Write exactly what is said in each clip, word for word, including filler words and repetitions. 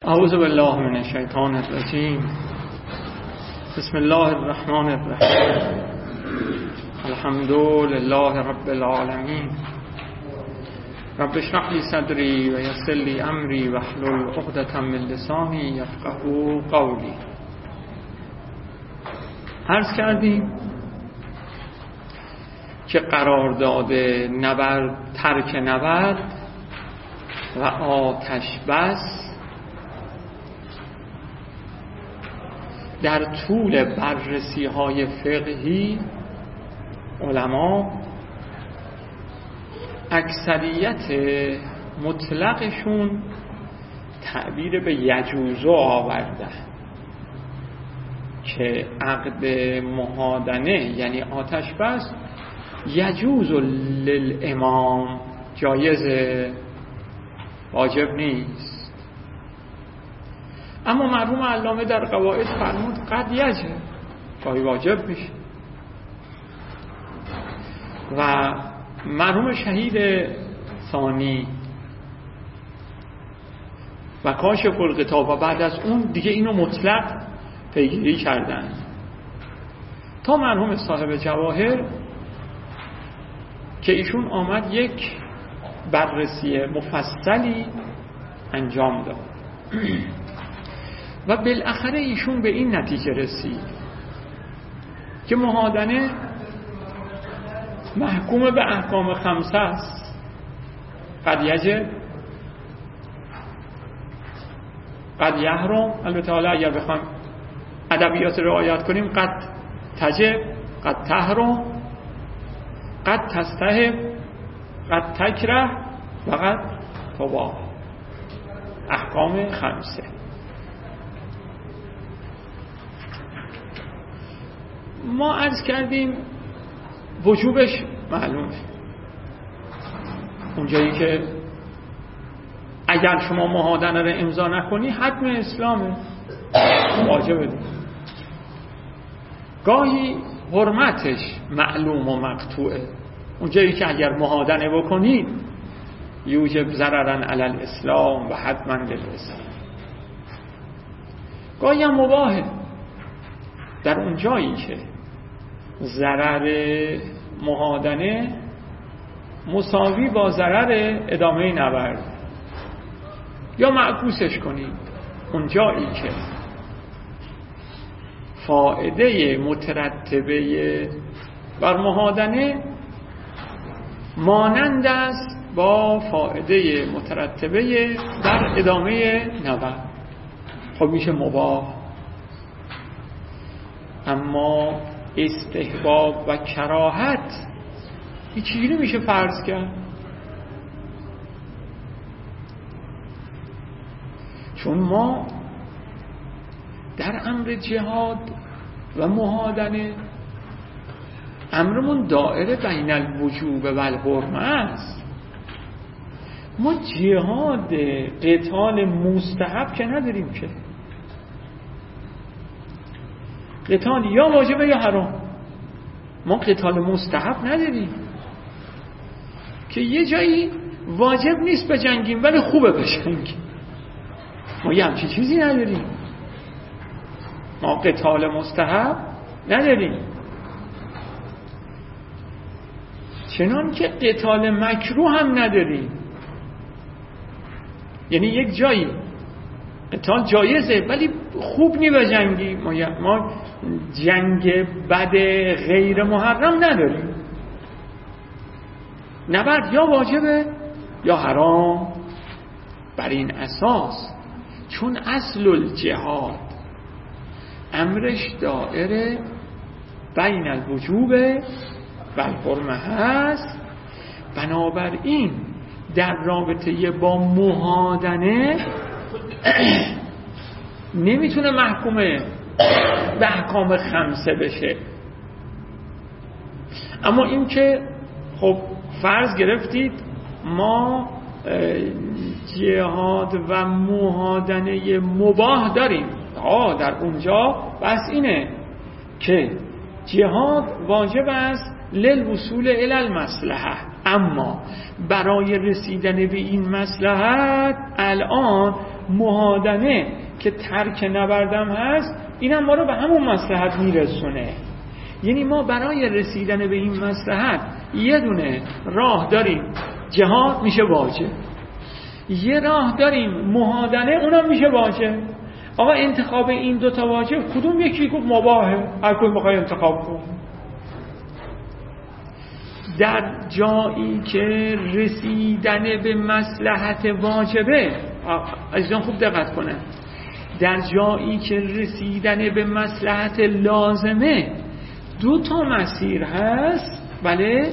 اعوذ بالله من الشیطان الرجیم. بسم الله الرحمن الرحیم. الحمد لله رب العالمین. رب اشرح لی صدری و یسر لی امری واحلل عقدة من لسانی یفقهوا قولی. عرض کردیم که قرارداد نبرد، ترک نبرد و آتش بس در طول بررسی های فقهی علما اکثریت مطلقشون تعبیر به یجوزو آورده که عقد مهادنه یعنی آتش بس یجوز للامام، جایزه، واجب نیست. اما مرحوم علامه در قواعد فرمود قد یجب، گاهی واجب میشه. و مرحوم شهید ثانی و کاشف الغطا و بعد از اون دیگه اینو مطلق پیگیری کردن تا مرحوم صاحب جواهر که ایشون آمد یک بررسی مفصلی انجام داد و بالاخره ایشون به این نتیجه رسید که مهادنه محکوم به احکام خمسه است. قد یجب، قد یحرم، البته حالا اگر بخوایم ادبیات رعایت کنیم قد تجب، قد تحرم، قد تستحب، قد تکره و قد تباح. احکام خمسه. ما عرض کردیم وجوبش معلومه، اونجایی که اگر شما مهادنه رو امضا نکنی حتم اسلامه، واجبه. گاهی حرمتش معلوم و مقطوعه، اونجایی که اگر مهادنه بکنید یوجب ضررا علی الاسلام و حتما للاسلام. گاهی هم مباهه، در اونجایی که ضرر مهادنه مساوی با ضرر ادامه نبرد، یا معکوسش کنید، اونجایی که فائده مترتبه بر مهادنه مانند است با فائده مترتبه در ادامه نبرد، خب میشه مباح. اما استحباب و کراهت هیچ چیزی نمیشه فرض کرد، چون ما در امر جهاد و مهادنه امرمون دائره بین الوجوب و الحرمه است. ما جهاد قتال مستحب که نداریم، که قتال یا واجبه یا حرام. ما قتال مستحب نداریم که یه جایی واجب نیست بجنگیم ولی خوبه بجنگیم. ما یه همچین چیزی نداریم. ما قتال مستحب نداریم، چنان که قتال مکروه هم نداریم. یعنی یک جایی قتال جایزه ولی خوب نی بجنگیم. ما, ما جنگ بد غیر محرم نداریم. نبرد یا واجبه یا حرام. بر این اساس چون اصل الجهاد امرش دائره بین الوجوب و الحرمه هست، بنابراین در رابطه با مهادنه نمیتونه محکومه به احکام خمسه بشه. اما این که خب فرض گرفتید ما جهاد و مهادنه مباح داریم، آه در اونجا بس اینه که جهاد واجب است للوصول الی المصلحه، اما برای رسیدن به این مصلحت الان مهادنه که ترک نبردم هست، اینم ما رو به همون مصلحت میرسونه. یعنی ما برای رسیدن به این مصلحت یه دونه راه داریم، جهاد میشه واجب، یه راه داریم مهادنه، اونم میشه واجب. آقا انتخاب این دوتا واجب کدوم یکی؟ گفت مباهه، هر کدوم بخوای انتخاب کن. در جایی که رسیدن به مصلحت واجبه، عزیزان خوب دقت کنن، در جایی که رسیدن به مصلحت لازمه دو تا مسیر هست، بله،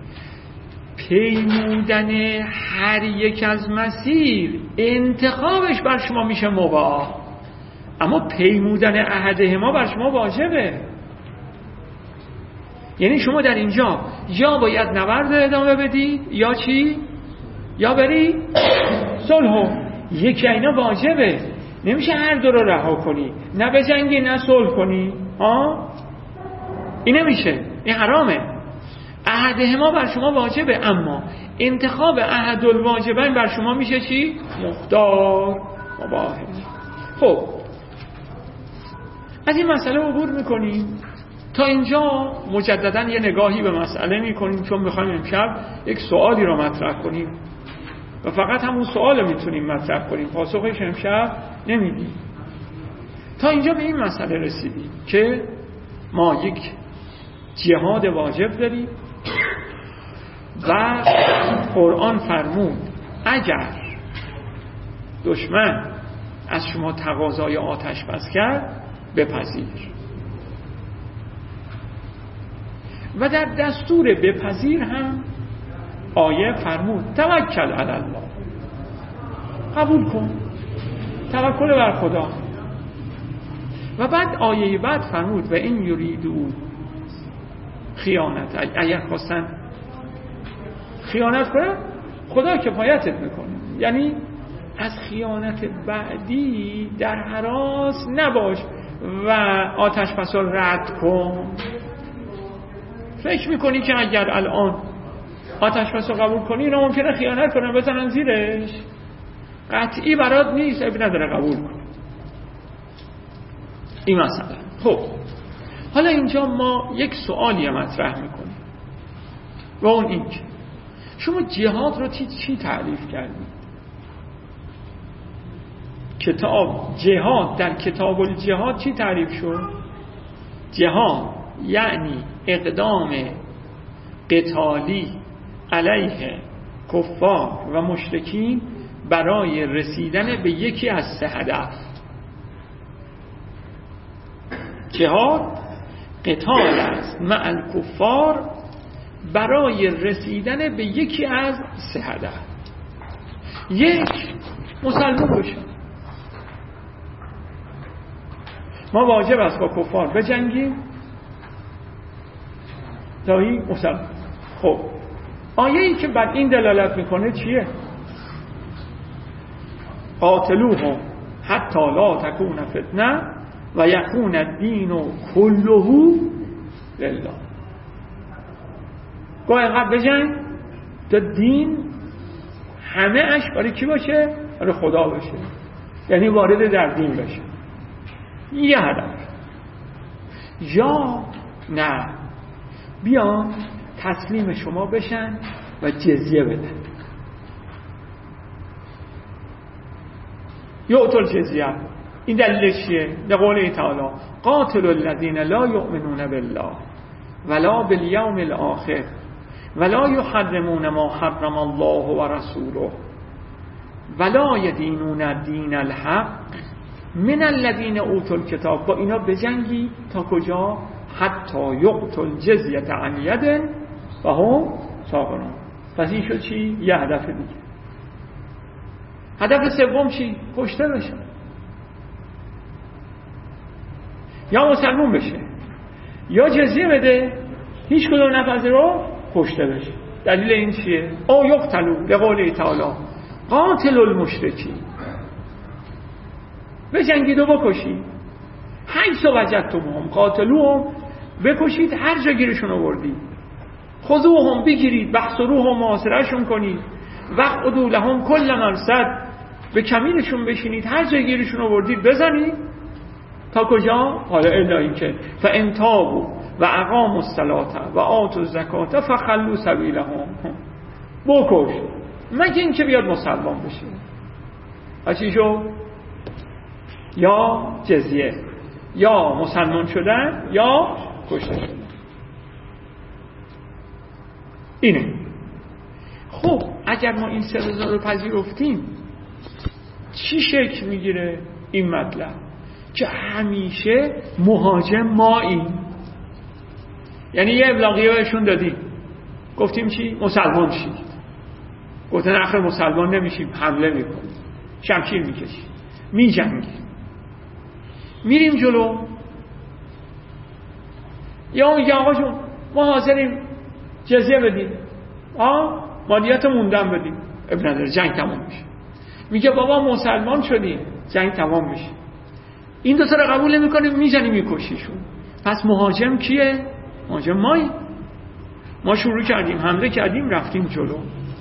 پیمودن هر یک از مسیر انتخابش بر شما میشه مباح، اما پیمودن احدهما بر شما واجبه. یعنی شما در اینجا یا باید نبرد ادامه بدی یا چی؟ یا بری صلحو. یکی اینا واجبه، نمیشه هر دو رو رها کنی، نه بجنگی نه صلح کنی. ها این نمیشه، این حرامه. احدهما بر شما واجبه، اما انتخاب احد الواجبین بر شما میشه چی؟ مختار، مباح. خب از این مسئله عبور میکنیم. تا اینجا مجددا یه نگاهی به مسئله میکنیم، چون میخوایم امشب یک سوالی رو مطرح کنیم و فقط همون سوال میتونیم مطرح کنیم، پاسخش امشب نمیدیم. تا اینجا به این مسئله رسیدیم که ما یک جهاد واجب داریم و قرآن فرمود اگر دشمن از شما تقاضای آتش بس کرد بپذیر، و در دستور بپذیر هم آیه فرمود توکل علی الله، قبول کن، توکل بر خدا. و بعد آیه بعد فرمود و این یریدو خیانت، اگر خواستن خیانت کنن خدا کفایتت میکنه. یعنی از خیانت بعدی در هراس نباش و آتش بس رو رد کن. فکر میکنی که اگر الان آتش بس رو قبول کنی اینا ممکنه خیانت کنن بزنن زیرش؟ قطعی برات نیست، ابی نداره قبول کن. این مسئله. خب حالا اینجا ما یک سوالی مطرح میکنیم و اون این که شما جهاد رو چی چی تعریف کردید؟ کتاب جهاد در کتاب الجهاد چی تعریف شد؟ جهاد یعنی اقدام قتالی علیه کفار و مشرکین برای رسیدن به یکی از سه هدف. جهاد قتال است مع الکفار برای رسیدن به یکی از سه هدف. یک، مسلمان بشن. ما واجب است با کفار بجنگیم تا این مسلمان. خب آیه‌ای که بر این دلالت میکنه چیه؟ قاتلوهم حتی لا تکون فتنه و یکون الدین کله لله. گاه اینقدر بجنگ تا دین همه اش برای کی باشه؟ برای خدا باشه، یعنی وارد در دین بشه. یه هدف. یا نه بیان تسلیم شما بشن و جزیه بدن. یعطل جزیه. این دلیلش چیه؟ در قول تعالی قاتل الذین لا یؤمنون بالله ولا بالیوم الاخر ولا یحرمون ما حرم الله و رسوله ولا یدینون دین الحق من الذین اوتوا الکتاب. با اینا بجنگی تا کجا؟ حتی یقتل جزیه عن ید و هم صاغرون. پس این شد چی؟ یه هدف دیگه. هدف سوم چی؟ کشته بشه، یا مسلمون بشه یا جزیه بده، هیچ کدوم نپذیره، کشته بشه. دلیل این چیه؟ او یقتلوا لقول تعالی قاتل المشرکین. بجنگید و بکشید. حیث وجدتموهم قاتلوهم، بکشید هر جا گیرشون آوردید. خذوهم، بگیرید، بحصروهم، محاصرهشون کنید. وقعدوا لهم کل مرصد، به کمینشون بشینید، هر جای گیرشون آوردید بزنید. تا کجا؟ حالا الا این که فان تابوا و اقاموا الصلاة و آتوا الزکاة فخلوا سبیلهم، بکش مگه این که بیاد مسلمان بشه. و چی شو؟ یا جزیه، یا مسلمان شدن یا کشته شدن. اینه. خب اگر ما این سه رضا رو پذیرفتیم چی شکل میگیره این مطلب؟ که همیشه مهاجم ماییم. یعنی یه ابلاغیه بهشون دادیم، گفتیم چی؟ مسلمان شید. گفتن آخر مسلمان نمیشیم، حمله میکنیم، شمشیر میکشیم، میجنگیم، میریم جلو. یا میگه آقا جون ما حاضریم جزیه بدیم، آه مالیات موندن بدیم، ابن نداره، جنگ تمام میشه. میگه بابا مسلمان شدیم، جنگ تمام میشه. این دو تا رو قبول نمیکنه، میزنی میکشیشون. پس مهاجم کیه؟ مهاجم مایی. ما شروع کردیم، حمله کردیم، رفتیم جلو.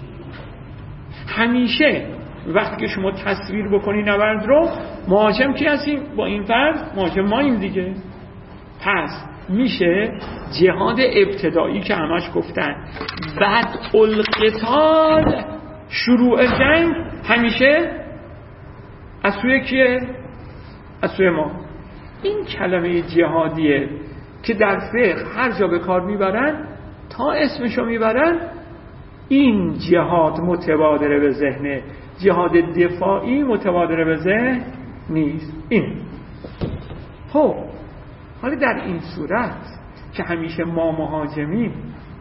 همیشه وقتی که شما تصویر بکنی نبرد رو، مهاجم کی هستیم؟ با این فرض مهاجم ماییم دیگه. پس میشه جهاد ابتدایی که همش گفتن بعد القتال، شروع جنگ همیشه از سوی کیه؟ از سوی ما. این کلمه جهادیه که در فقه هر جا به کار میبرن، تا اسمشو میبرن، این جهاد متبادر به ذهنه، جهاد دفاعی متبادر به ذهن نیست. این خب حالا در این صورت که همیشه ما مهاجمیم،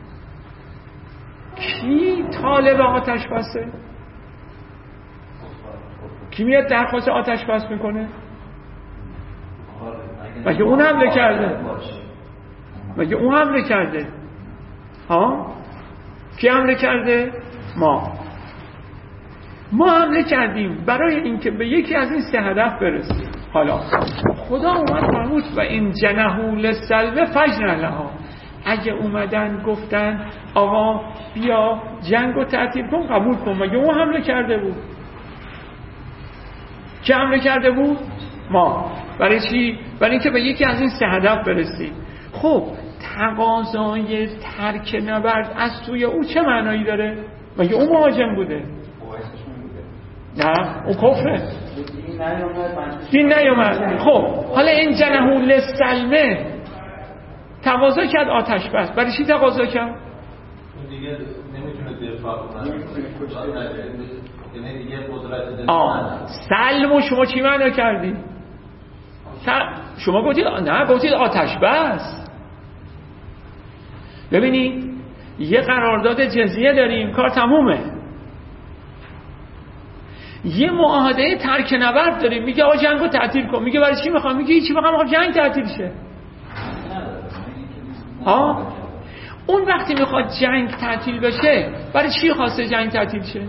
کی طالب آتش بسه؟ کی میاد درخواست آتش بس میکنه؟ مگه اون حمله کرده؟ مگه اون حمله کرده؟ ها؟ کی حمله کرده؟ ما. ما حمله کردیم برای اینکه به یکی از این سه هدف برسیم. حالا خدا اومد فرمود و این جنحوا للسلم فجنح لها. اگه اومدن گفتن آقا بیا جنگو تعطیل کن، قبول کن. مگه اون حمله کرده بود؟ کی حمله کرده بود؟ ما. برای چی؟ برای اینکه به یکی از این سه هدف برسیم. خب تقاضای ترک نبرد از سوی او چه معنایی داره؟ مگه اون مهاجم بوده؟ نه اون کفره، دین نیومد. خب حالا این جنحوا للسلم تقاضا کرد آتش بس، برای چی تقاضا کرد؟ دیگه نمیتونه دفاع کنه، یعنی دیگه قدرت آه سلمو شما چی معنی کردی؟ شما گفتید نه، گفتید آتش بس. ببینید یه قرارداد جزیه داریم، کار تمومه. یه معاهده ترک نبرد داریم، میگه آقا جنگو تعطیل کن. میگه برای چی میخوام؟ میگه هیچی، میخوام آقا جنگ تعطیل شه. ها اون وقتی میخواد جنگ تعطیل بشه، برای چی خواسته جنگ تعطیل شه؟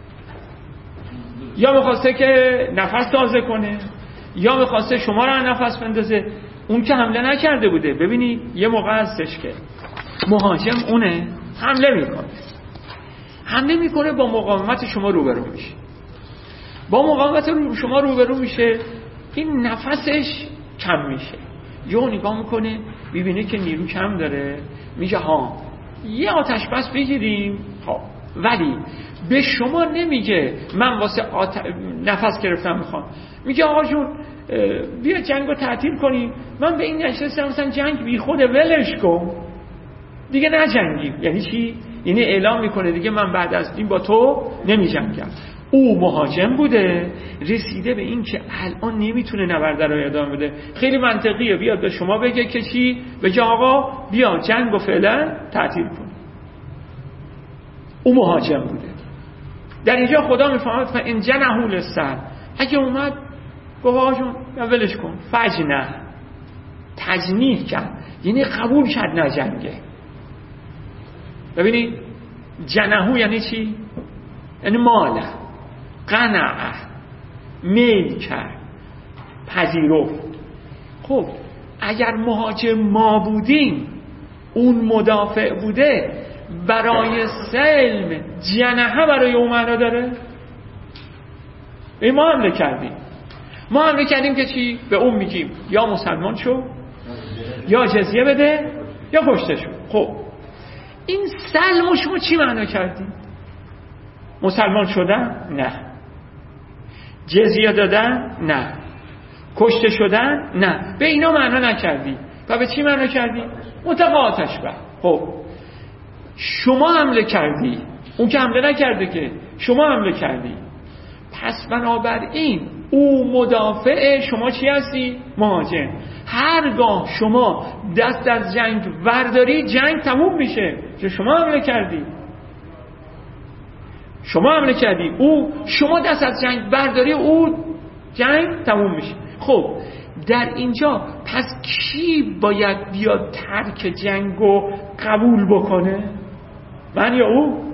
یا میخواسته که نفس تازه کنه، یا میخواسته شما رو نفس بندازه. اون که حمله نکرده بوده. ببینی یه موقع هستش که مهاجم اونه، حمله میکنه حمله میکنه با مقاومت شما روبرو میشه. با مقاومت شما روبرو میشه، این نفسش کم میشه. یهو نگاه میکنه ببینه که نیرو کم داره، میگه ها یه آتش بس بگیریم. ها ولی به شما نمیگه من واسه آت... نفس گرفتم میخوام. میگه آقا جون بیا جنگو تعطیل کنیم. من به این نشستم مثلا جنگ بی خود، ولش کن دیگه نجنگیم. یعنی چی؟ یعنی اعلام میکنه دیگه من بعد از این با تو نمی جنگم. او مهاجم بوده، رسیده به این که الان نمیتونه نبرد رو ادامه بده. خیلی منطقیه بیاد به شما بگه که چی؟ بگه آقا بیا جنگو فعلا تعطیل کن. او مهاجم بوده. در اینجا خدا میفهمد فان جنحوا للسلم، اگه اومد گفت آقا جون ولش کن، فجنح تجنیح کرد، یعنی قبول کرد نجنگه. ببینید جنحوا یعنی چی؟ یعنی ماله قنع، میل کرد، پذیرفت. خب اگر مهاجم ما بودیم، اون مدافع بوده، برای سلم جنحه برای اون معنا داره؟ این ما حمله کردیم ما حمله کردیم که چی؟ به اون میگیم یا مسلمان شو یا جزیه بده یا کشته شو. خب این سلم شما چی معنا کردیم؟ مسلمان شدن؟ نه. جزیه دادن؟ نه. کشته شدن؟ نه. به اینا معنا نکردی. و به چی معنا کردی؟ مطلق آتش بس. خب شما حمله کردی، اون که حمله نکرده که، شما حمله کردی. پس بنابراین او مدافع، شما چی هستی؟ مهاجم. هرگاه شما دست از جنگ ورداری جنگ تموم میشه، چون شما حمله کردی شما حمله کردی او شما دست از جنگ برداری او جنگ تموم میشه. خب در اینجا پس کی باید بیاد ترک جنگو قبول بکنه؟ من یا او؟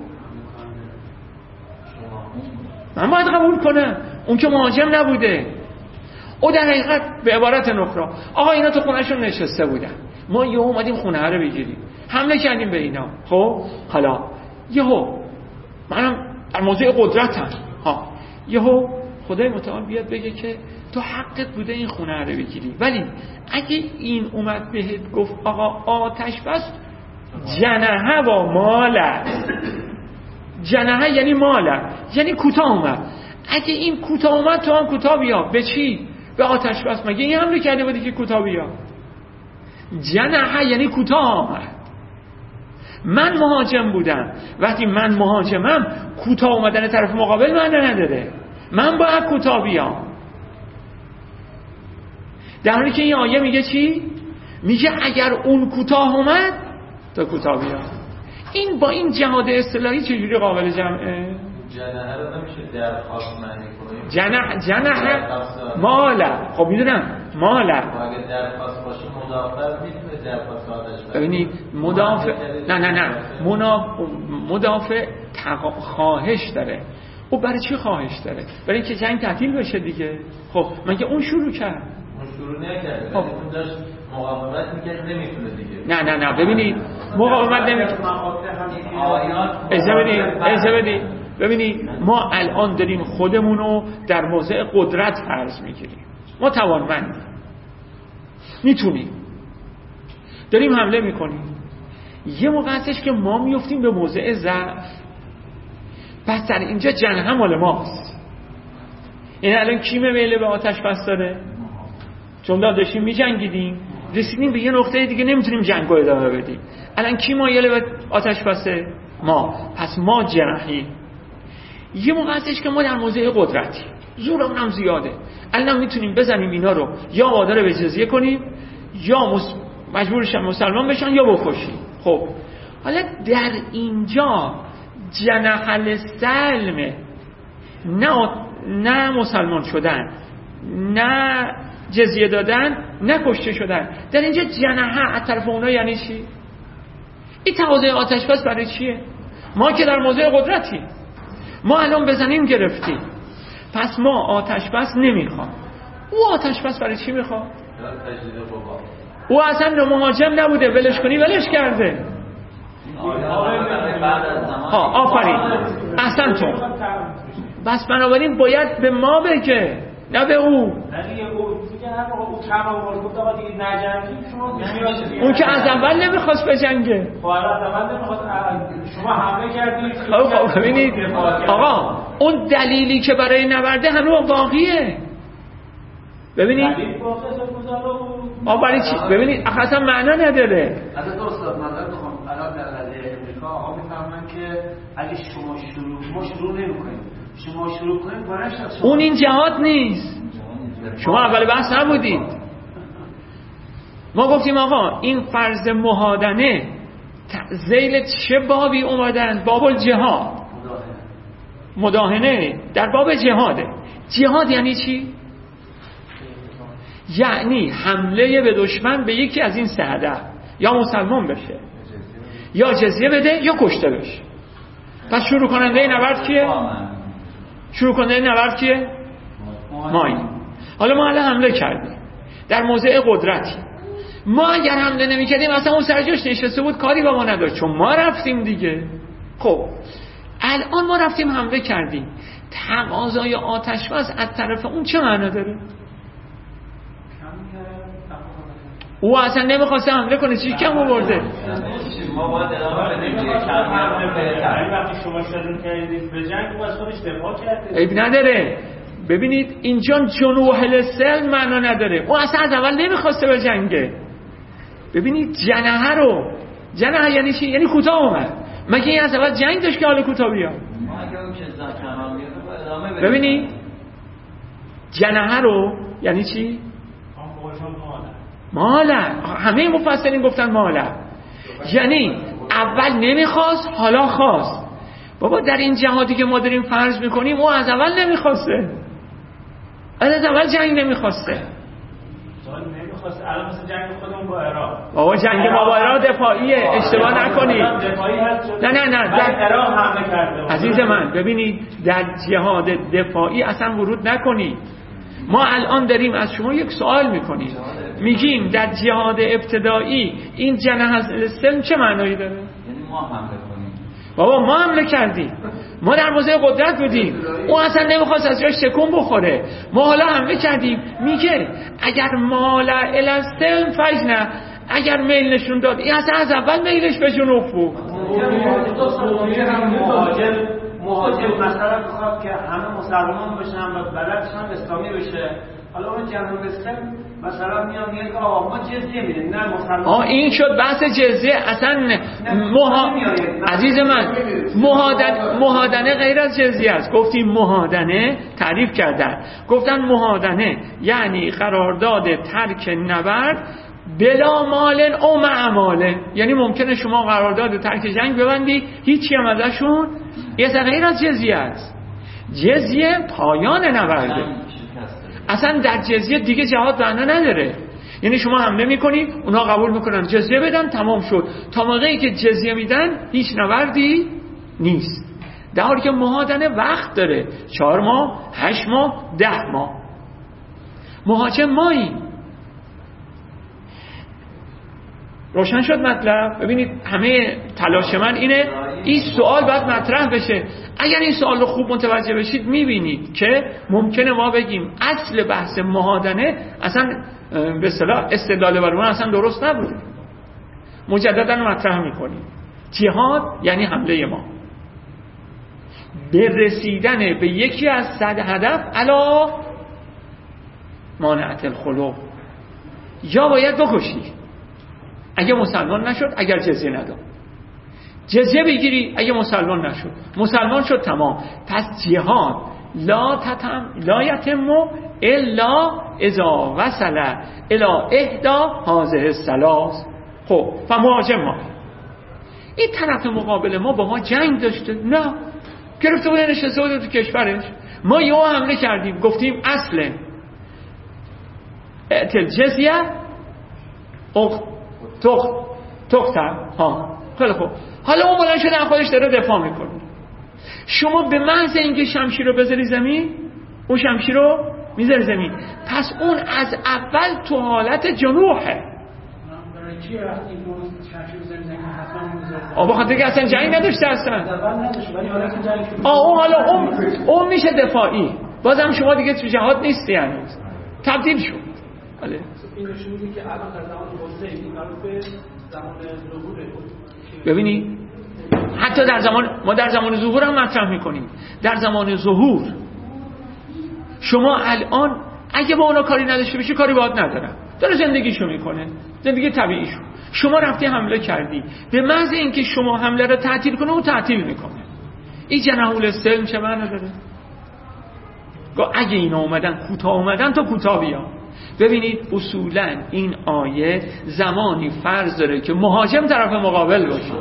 من باید قبول کنم. اون که مهاجم نبوده. او در حقیقت به عبارت نخرا آقا اینا تو خونهشون نشسته بودن، ما یه اومدیم خونه رو بگیریم، حمله کردیم به اینا. خب حالا یهو منم در موضع قدرتم، ها یهو خدای متعال بیاد بگه که تو حقت بوده این خونه رو بگیری، ولی اگه این اومد بهت گفت آقا آتش بس جنحه و ماله، جنحه یعنی ماله یعنی کوتاه اومد، اگه این کوتاه اومد تو هم کوتاه بیا. به چی؟ به آتش بس. مگه این حمله کرده بودی که کوتاه بیا؟ جنحه یعنی کوتاه آمد. من مهاجم بودم، وقتی من مهاجمم کوتاه اومدن طرف مقابل معنی نداره، من باید کوتاه بیام. در حالی که این آیه میگه چی؟ میگه اگر اون کوتاه اومد تا کوتاه بیا. این با این جهاد اصطلاحی چجوری قابل جمعه؟ جنحه رو نمیشه درخواست معنی کنیم. جنح جنحه ماله. خب میدونم ماله. اگه درخواست باشه مدافع میتونه درخواست آتش بس. ببینید مدافع نه نه نه منافع مدافع تقا... خواهش داره. او برای چی خواهش داره؟ برای اینکه جنگ تعطیل بشه دیگه. خب مگه اون شروع کرد؟ اون شروع نکرد. خب اون داشت مقاومت میکرد، نمیتونه دیگه. نه نه نه ببینید مقاومت نمیکنه. اجازه بدید اجازه بدید ببینید ما الان داریم خودمونو در موضع قدرت فرض میگیریم، ما توانمندیم، میتونیم، داریم حمله میکنیم. یه موقع هستش که ما میفتیم به موضع ضعف، پس در اینجا جنحه مال ماست. این الان کی میله به آتش بس داره؟ چون داشتیم میجنگیدیم رسیدیم به یه نقطه دیگه نمیتونیم جنگو ادامه بدیم، الان کی مایل به آتش بسه؟ ما. پس ما جنحی. یه موقع هستش که ما در موضع قدرتی، زورمون هم زیاده، الان میتونیم بزنیم اینا رو یا وادار به جزیه کنیم یا مس... مجبورشن مسلمان بشن یا بکشیم. خب حالا در اینجا جنح السلم نه نه مسلمان شدن، نه جزیه دادن، نه کشته شدن. در اینجا جنحه از طرف اونا یعنی چی؟ این تقاضای آتش بس برای چیه؟ ما که در موضع قدرتی، ما الان بزنیم گرفتیم، پس ما آتش بس نمیخوام. او آتش بس برای چی میخواد؟ او اصلا مهاجم نبوده، ولش کنی ولش کرده. ها آفرین اصلا تو. بس بنابراین باید به ما بگه نه به او. اون که از اول نمیخواست به جنگه. شما حمله کردید. آقا ببینید آقا اون دلیلی که برای نبرده هنوز باقیه. ببینید آقا برای چی؟ ببینید اصلا معنا نداره. از استاد نظر بخوام الان در قضیه امریکا آقا میفهمن که اگه شما شروع ما شروع نمی‌کنیم شما شروع کنید برای شخص اون این جهاد نیست. شما اول بحث نبودید. ما گفتیم آقا این فرض مهادنه ذیل چه بابی اومدن؟ باب الجهاد، مداهنه در باب جهاده. جهاد یعنی چی؟ یعنی حمله به دشمن به یکی از این سه هدف، یا مسلمان بشه یا جزیه بده یا کشته بشه. پس شروع کننده نبرد کیه؟ شروع کننده نبرد کیه؟ مایی. حالا ما الان حمله کردیم در موضع قدرتی، ما اگر حمله نمی کردیم اصلا اون سرجاش نشسته بود کاری با ما نداشت، چون ما رفتیم دیگه. خب الان ما رفتیم حمله کردیم، تقاضای آتش‌بس از طرف اون چه معنا داره؟ او اصلا نمیخواسته حمله کنه، چی کم آورده؟ ما باید ادامه بدیم دیگه. کم بهتر. وقتی شما شروع کردید به جنگ او از خودش دفاع کرده. عیب نداره. ببینید اینجا جنوح السلم معنا نداره. او اصلا از اول نمیخواسته به جنگه. ببینید جنحه رو، جنحه یعنی چی؟ یعنی کوتاه اومد. مگه این از اول جنگ داشت که حالا کوتاه بیاد؟ ببینید جنحه رو یعنی چی؟ مالا. همه مفسرین گفتن مالا، یعنی اول نمیخواست حالا خواست. بابا در این جهادی که ما داریم فرض میکنیم او از اول نمیخواسته، از اول جنگ نمیخواسته. نمیخواسته. الان مثل جنگ خودمون با عراق. بابا جنگ ما با عراق دفاعیه، اشتباه نکنید. نه نه نه در عراق حمله کرده. عزیز من ببینید در جهاد دفاعی اصلا ورود نکنید. ما الان داریم از شما یک سوال میکنیم، میگیم در جهاد ابتدایی این جناح السلم چه معنایی داره؟ یعنی ما حمله کنیم. بابا ما حمله کردیم، ما در موضع قدرت بودیم، اون اصلا نمیخواست از جاش تکون بخوره، ما حالا حمله کردیم. میگه اگر مال السلم فجنه، اگر میل نشون داد، این اصلا از اول میلش به جنوب بود. مهاجر مهاجر مثلا بخواد که همه مسلمان بشن و بلدشن اسلامی بشه، حالا اون جنوب اسلام مثلا میان میگن که آقا ما جزیه میدیم، نه مسلمان. آه این شد بحث جزیه. اصلا مها... عزیز من مهادن... مهادنه غیر از جزیه است. گفتیم مهادنه تعریف کردن، گفتن مهادنه یعنی قرارداد ترک نبرد بلا مال او معماله، یعنی ممکنه شما قرارداد ترک جنگ ببندی هیچی هم ازشون، یه غیر از جزیه است. جزیه پایان نبرده، اصلا در جزیه دیگه جهاد معنا نداره. یعنی شما حمله میکنی اونا قبول میکنن جزیه بدن، تمام شد. تا موقعی که جزیه میدن هیچ نبردی نیست. در حالی که مهادنه وقت داره، چهار ماه، هشت ماه، ده ماه. مهاجم مایی. روشن شد مطلب؟ ببینید همه تلاش من اینه این سوال باید مطرح بشه. اگر این سوال رو خوب متوجه بشید میبینید که ممکنه ما بگیم اصل بحث مهادنه اصلا به اصطلاح استدلال بر اون اصلا درست نبود. مجددا مطرح میکنیم جهاد یعنی حمله ما به رسیدن به یکی از صد هدف علا مانعت الخلو. یا باید بکشی اگه مسلمان نشد، اگر جزیه نداد جزیه بگیری، اگه مسلمان نشد، مسلمان شد تمام. پس جهاد لا تتم لا یتم الا اذا وصل الی احدا هذه الثلاث. خب فمهاجم ما این طرف مقابل ما با ما جنگ داشته، نه گرفته بوده نشسته بوده تو کشورش، ما یه حمله کردیم گفتیم اصله اتل جزیه اخ تخ تختر ها خیلی خوب. حالا اون بلند شده خودش داره دفاع میکنه، شما به محض اینکه شمشیر رو بذاری زمین اون شمشیر رو میذاری زمین، پس اون از اول تو حالت جنوحه. آه بخاطر که اصلا جنگ نداشته اصلا. آه اون حالا اون, اون میشه دفاعی، بازم شما دیگه تو جهاد نیستی، یعنی تبدیل شد. بله این نشون میده که الان در زمان حسین این معروف به زمان ظهوره. ببینید حتی در زمان ما در زمان ظهور هم مطرح میکنیم. در زمان ظهور شما الان اگه با اونا کاری نداشته باشی کاری باهات ندارم، داره زندگیشو میکنه، زندگی طبیعیشو. شما رفتی حمله کردی، به محض اینکه شما حمله رو تعطیل کنه اون تعطیل میکنه. این جناح السلم چه معنی داره؟ اگه اینا اومدن کوتاه اومدن تو کوتاه بیا. ببینید اصولا این آیه زمانی فرض داره که مهاجم طرف مقابل باشه،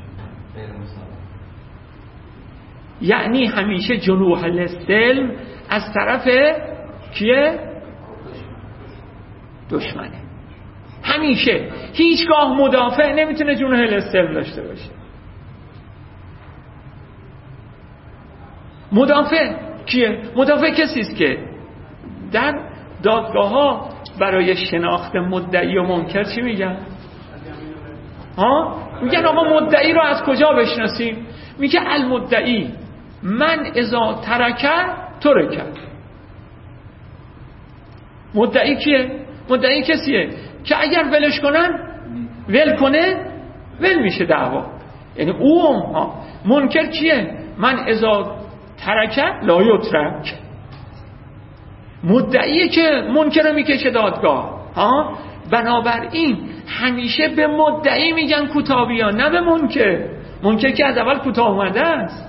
یعنی همیشه جنوح السلم از طرف کیه؟ دشمنه. همیشه هیچگاه مدافع نمیتونه جنوح السلم داشته باشه. مدافع کیه؟ مدافع کسی است که در دادگاه ها برای شناخت مدعی و منکر چی میگن؟ ها؟ میگن آقا مدعی رو از کجا بشناسیم؟ میگه المدعی من اذا ترک ترک. مدعی کیه؟ مدعی کسیه که اگر ولش کنن ول کنه ول میشه دعوا، یعنی او. ها منکر کیه؟ من اذا ترک لا یترک. مدعیه که منکر میکشه دادگاه. ها بنابراین همیشه به مدعی میگن کوتاه‌بیان، نه به منکر. منکر که از اول کوتاه اومده است.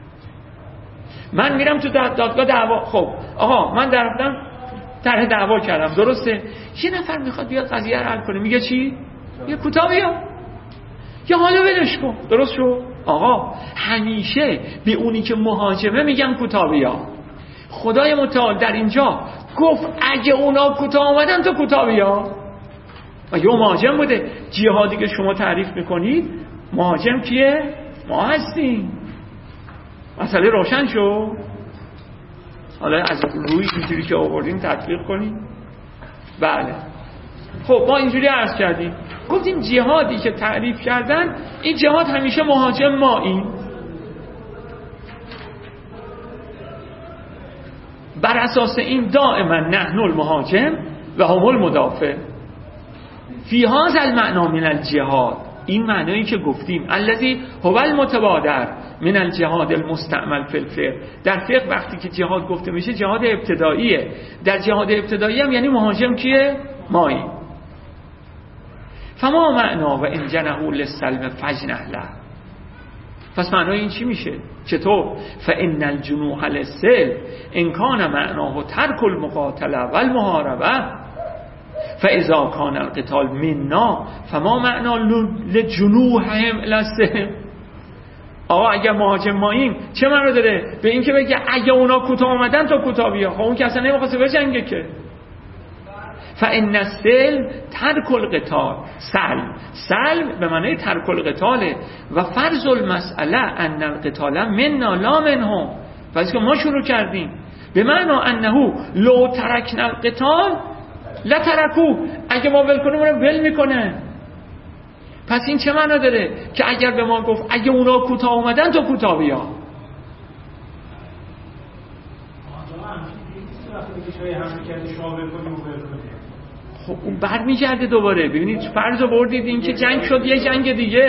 من میرم تو دادگاه دعوا، خب آقا من رفتم طرح دعوا کردم، درسته؟ یه نفر میخواد بیاد قضیه رو حل کنه، میگه چی؟ یه کوتاه‌بیان، یا حالا ولش کن، درست شو؟ آقا همیشه به اونی که مهاجمه میگن کوتاه‌بیان. خدای متعال در اینجا گفت اگه اونا کوتاه اومدن تو کوتاه‌بیان. اگه اون مهاجم بوده، جهادی که شما تعریف میکنید مهاجم کیه؟ ما هستیم. مسئله روشن شو؟ حالا از روی اینجوری که آوردیم تطبیق کنیم. بله خب ما اینجوری عرض کردیم، گفتیم جهادی که تعریف کردن این جهاد همیشه مهاجم ما این بر اساس این دائما نحن المهاجم و هم المدافع فی هذا المعنى من الجهاد. این معنایی که گفتیم الذی هو المتبادر من الجهاد المستعمل فی الفقه. در فقه وقتی که جهاد گفته میشه جهاد ابتداییه. در جهاد ابتدایی هم یعنی مهاجم کیه؟ مایی. فما معنا و ان جنحوا للسلم فجنح له. پس معنای این چی میشه؟ چطور؟ فان الجنوح للسلم ان کان معناه ترک المقاتله و المحاربه فاذا کان القتال منا فما معنا لجنوحهم الى السلم. آقا اگر مهاجم ماییم چه معنا داره؟ به این که بگه اگه اونا کوتاه اومدن تو کوتاه بیا. خب اون که اصلا نمیخواسته بجنگه که. فان السلم ترک القتال. سلم سلم به معنی ترک القتاله و فرض المسئله ان القتال منا لا منهم. پس که ما شروع کردیم به معنی انه لو ترکنا القتال لا ترکو، اگه ما ول کنیم اونو ول میکنه. پس این چه معنا داره؟ که اگر به ما گفت اگه اونا کوتاه اومدن تو کوتاه بیا. خب اون برمیگرده دوباره. ببینید فرض رو بردید این که جنگ شد یه جنگ دیگه.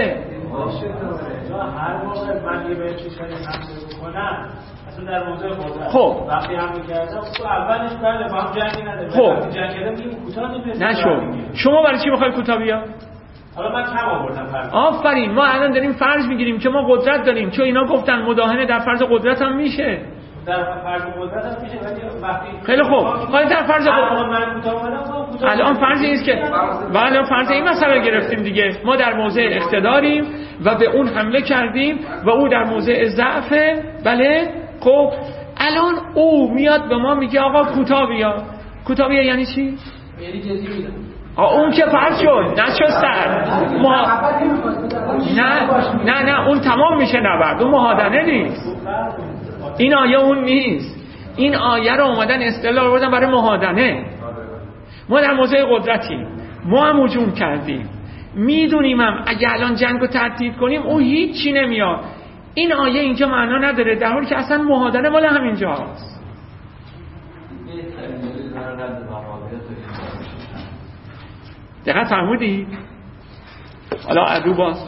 هر موقع من یه به چیزایی حمله بکنم اصلا در موضوع قدرت خب وقتی حمله کردم تو اولش بله با هم جنگی نداره. خب وقتی جنگ کردم این کوتاه نمیشه. نشو. شما برای چی میخواید کوتاه بیا؟ حالا من کم آوردم فرض. آفرین. ما الان داریم فرض میگیریم که ما قدرت داریم، چون اینا گفتن مداهنه در فرض قدرت هم میشه. در فرض قدرت هم میشه ولی وقتی خیلی خوب حالا در فرض الان من کوتاه اومدم کوتاه الان فرض اینه که بله فرض این مسئله گرفتیم دیگه. ما در موضع اقتداریم و به اون حمله کردیم و او در موضع ضعفه. بله خب الان او میاد به ما میگه آقا کوتاه بیا. کوتاه بیا یعنی چی؟ یعنی جدی میدم. آه اون که فرض شد نشد سر ما... نه نه نه اون تمام میشه نبرد. اون محادنه نیست. این آیه اون نیست. این آیه رو اومدن اصطلاح آوردن برای محادنه. ما در موضع قدرتیم، ما هم هجوم کردیم، میدونیم هم اگه الان جنگ رو ترتیب کنیم او هیچ چی نمیاد. این آیه اینجا معنا نداره، در حالی که اصلا محادنه مال همینجا هست. دقیقا فرمودی؟ حالا ادو باز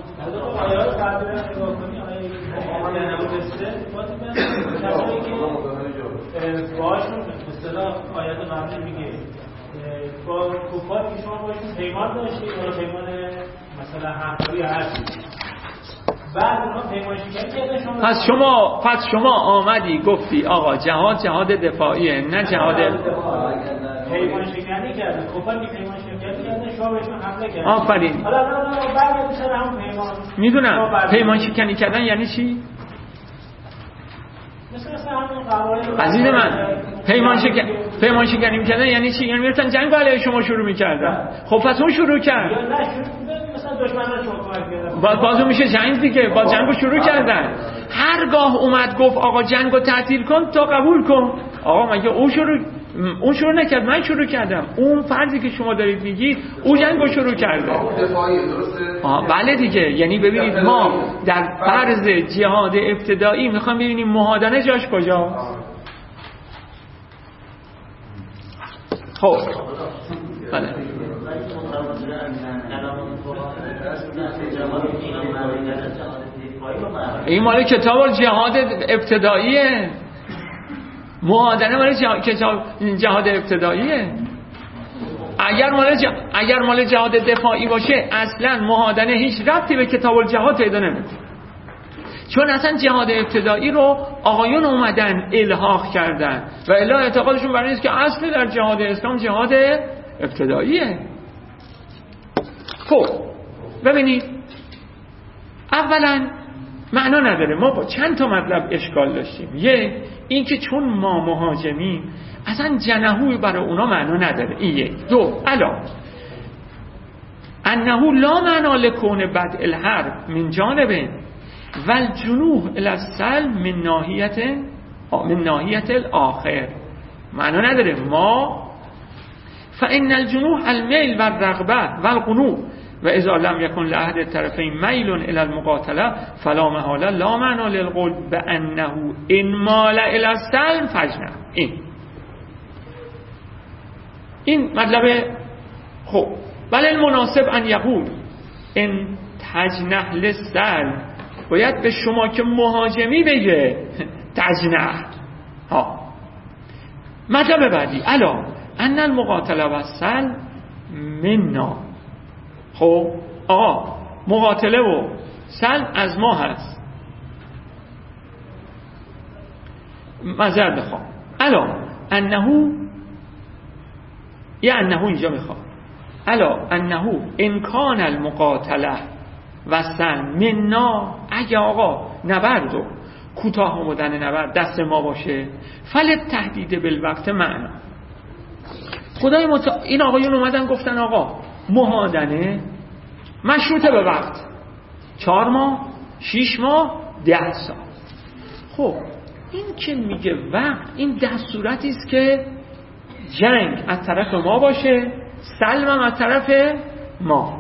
باشون مثلا آیات قبلی میگه با کفار که شما باشون پیمان داشتید ولی پیمان مثلا همکاری هستید، بعد اونا پیمان شکنی کردن شما. پس شما پس شما آمدی گفتی آقا جهاد جهاد دفاعیه نه جهاد پیمان شکنی کردن. کفار که پیمان شکنی کردن شما بهشون حمله کردن. آفرین. حالا نه نه بعد سر هم پیمان میدونم پیمان شکنی کردن یعنی چی؟ عزیز من پیمان شکنی پیمان شکنی می‌کردن یعنی چی؟ یعنی میرفتن جنگ علیه شما شروع می‌کردن. خب پس اون شروع کرد. یا نه شروع مثلا دشمنان شما کمک کردن. باز بازو میشه جنگ دیگه. باز جنگو شروع کردن. هرگاه اومد گفت آقا جنگو تعطیل کن تا قبول کن. آقا مگه او شروع اون شروع نکرد، من شروع کردم. اون فردی که شما دارید میگید اون جنگو شروع کرده. آه بله دیگه. یعنی ببینید ما در فرض جهاد ابتدایی میخوام ببینیم مهادنه جاش کجا. خب بله این مال کتاب الجهاد ابتداییه. مهادنه مال کتاب جهاد ابتداییه. اگر مال ج... اگر مال جهاد دفاعی باشه اصلا مهادنه هیچ ربطی به کتاب الجهاد پیدا نمیکنه، چون اصلا جهاد ابتدایی رو آقایون اومدن الحاق کردن و الی اعتقادشون برای اینه که اصل در جهاد اسلام جهاد ابتداییه. خب ببینید اولا معنا نداره. ما با چند تا مطلب اشکال داشتیم. یک این که چون ما مهاجمیم اصلا جنحوی برای اونا معنا نداره. این یک. دو الا انه لا معنا لکون بدء الحرب من جانب والجنوح الی السلم من ناحیت من ناحیت الاخر. معنا نداره. ما فان الجنوح المیل والرغبه والقنوع و اذا لم یکن لأحد الطرفین میل الی المقاتله فلا محاله لا معنا للقول بانه ان مال الی السلم فجنه. این این مطلب. خب بل المناسب ان یقول ان تجنح للسلم، باید به شما که مهاجمی بگه تجنح. ها مطلب بعدی الا ان المقاتله و السلم منا. خب آقا مقاتله و سلم از ما هست. معذرت بخوام الا انه یا انه اینجا میخوام الا انه امکان المقاتله و سلم منا، اگه آقا نبرد و کوتاه آمدن نبرد دست ما باشه فلت تهدید بالوقت معنا. خدای مت... این آقایون اومدن گفتن آقا مهادنه مشروطه به وقت، چهار ماه، شیش ماه، ده سال. خب این که میگه وقت، این در صورتی است که جنگ از طرف ما باشه، سلم هم از طرف ما.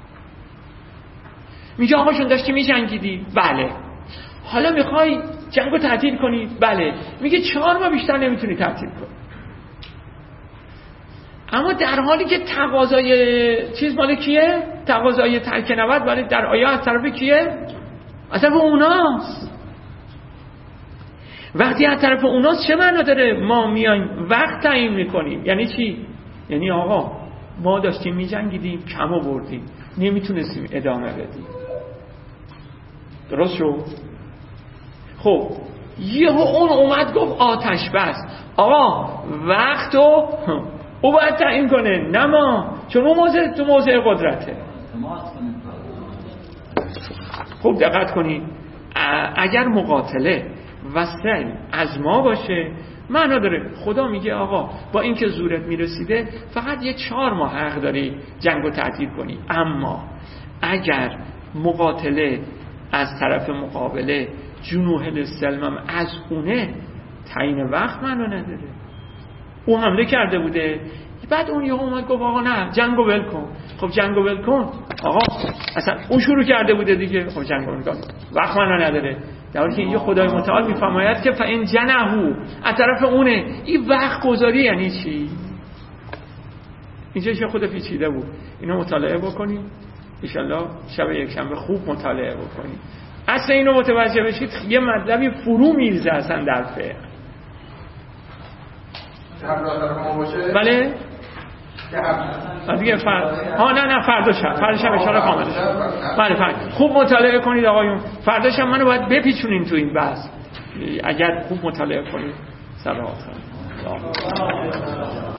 میگه آقا شون داشتی میجنگیدی؟ بله. حالا میخوای جنگو تعطیل کنی؟ بله. میگه چهار ماه بیشتر نمیتونی تعطیل کنی. اما در حالی که تقاضای چیز مال کیه؟ تقاضای ترک نبرد ولی در آیه از طرف کیه؟ از طرف اوناست. وقتی از طرف اوناست چه معنا داره؟ ما میایم وقت تعیین میکنیم. یعنی چی؟ یعنی آقا ما داشتیم میجنگیدیم، کم آوردیم، نمیتونستیم ادامه بدیم. درست شد؟ خب یهو اون اومد گفت آتش بس. آقا وقتو او باید تعیین کنه، نه ما، چون اون موضع تو موضع قدرته. خوب دقت کنید، اگر مقاتله و سلم از ما باشه معنا داره. خدا میگه آقا با اینکه زورت میرسیده فقط یه چهار ماه حق داری جنگو تعطیل کنی. اما اگر مقاتله از طرف مقابله جنوح للسلم از اونه تعیین وقت معنا نداره. اون حمله کرده بوده، بعد اون یه اومد گفت آقا نه جنگو ول کن. خب جنگو ول کن آقا، اصلا اون شروع کرده بوده دیگه. خب جنگو ول کن وقت معنا نداره. در حالی که اینجا خدای متعال میفرماید که فإن جنحوا از طرف اونه. این وقت گذاری یعنی چی؟ اینجا چه خود پیچیده بود. اینو مطالعه بکنیم ان شاءالله شب یک شنبه خوب مطالعه بکنیم. اصلا اینو متوجه بشید یه مطلبی فرو میریزه اصلا در فقه. بله دیگه فرد ها نه نه فردا شب فردا شب اشاره کامل شد. بله فردا خوب مطالعه کنید آقایون. فردا شب منو باید بپیچونین تو این بحث اگر خوب مطالعه کنید. سلام.